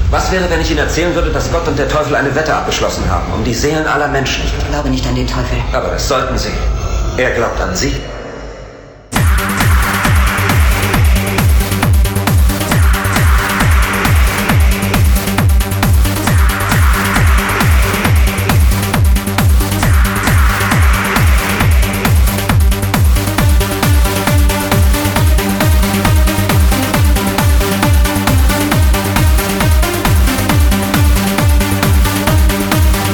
Was wäre, wenn ich Ihnen erzählen würde, dass Gott und der Teufel eine Wette abgeschlossen haben, um die Seelen aller Menschen? Ich glaube nicht an den Teufel. Aber das sollten Sie. Er glaubt an Sie.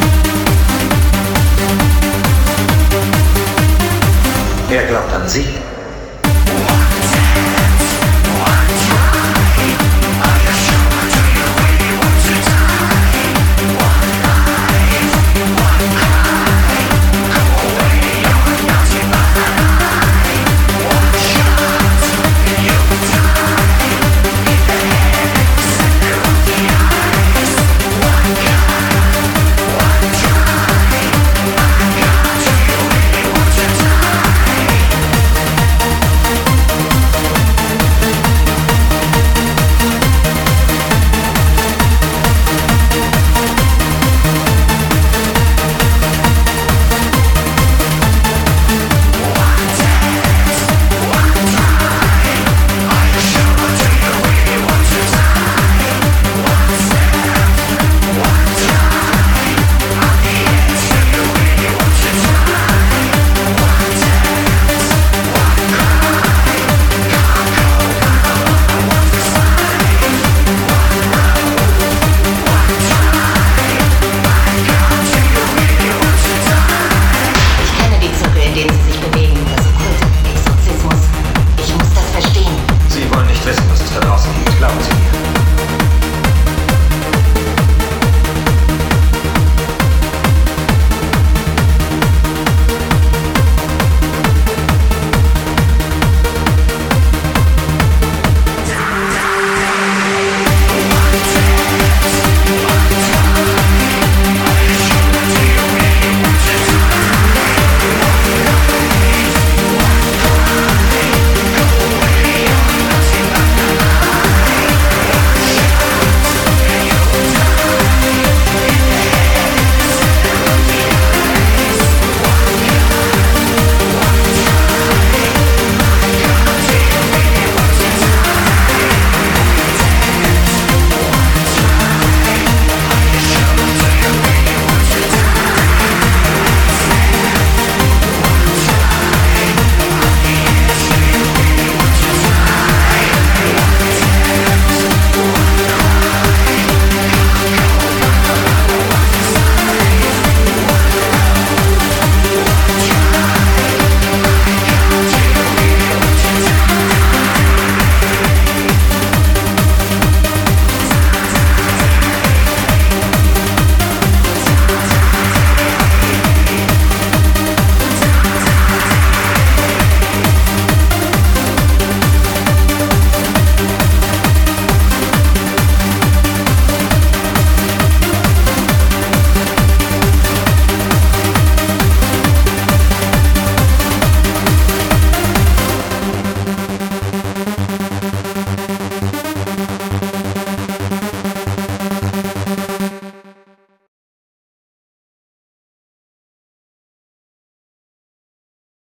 Er glaubt an Sie.